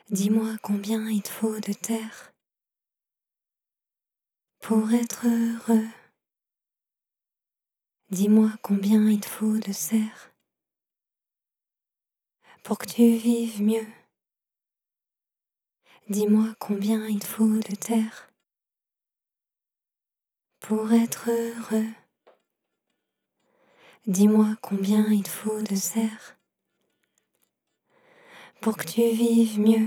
Dis-moi combien il te faut de terre pour être heureux. Dis-moi combien il te faut de serre pour que tu vives mieux. Dis-moi combien il te faut de terre pour être heureux. Dis-moi combien il te faut de serre pour que tu vives mieux.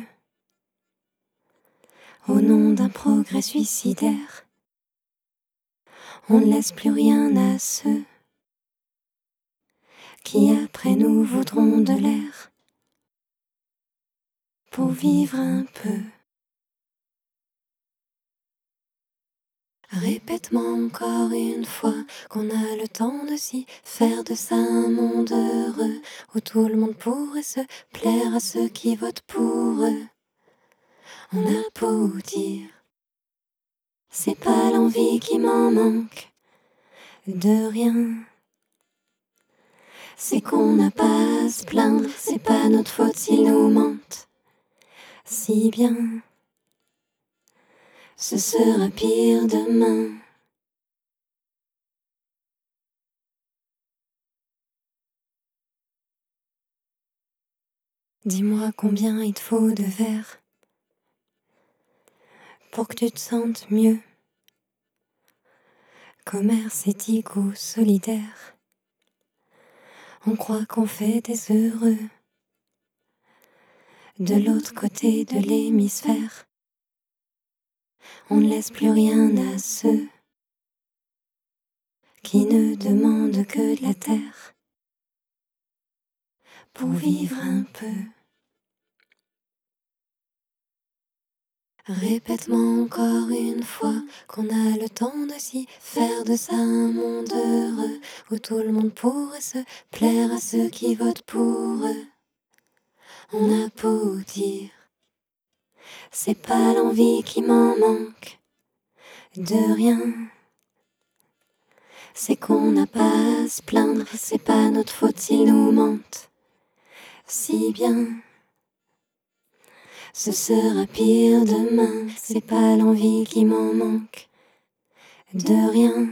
Au nom d'un progrès suicidaire, on ne laisse plus rien à ceux qui après nous voudront de l'air pour vivre un peu. Répète-moi encore une fois qu'on a le temps de s'y faire de ça un monde heureux où tout le monde pourrait se plaire à ceux qui votent pour eux. On a beau dire, c'est pas l'envie qui m'en manque de rien. C'est qu'on n'a pas à se plaindre, c'est pas notre faute s'ils nous mentent si bien. Ce sera pire demain. Dis-moi combien il te faut de verres pour que tu te sentes mieux. Commerce éthique ou solidaire, on croit qu'on fait des heureux. De l'autre côté de l'hémisphère, on ne laisse plus rien à ceux qui ne demandent que de la terre pour vivre un peu. Répète-moi encore une fois qu'on a le temps de s'y faire de ça un monde heureux où tout le monde pourrait se plaire à ceux qui votent pour eux. On a beau dire, c'est pas l'envie qui m'en manque de rien. C'est qu'on n'a pas à se plaindre, c'est pas notre faute s'ils nous mentent si bien. Ce sera pire demain, c'est pas l'envie qui m'en manque de rien.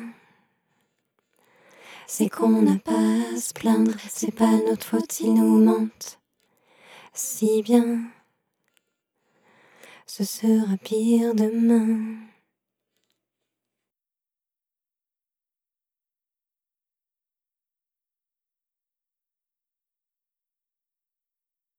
C'est qu'on n'a pas à se plaindre, c'est pas notre faute s'ils nous mentent si bien. Ce sera pire demain.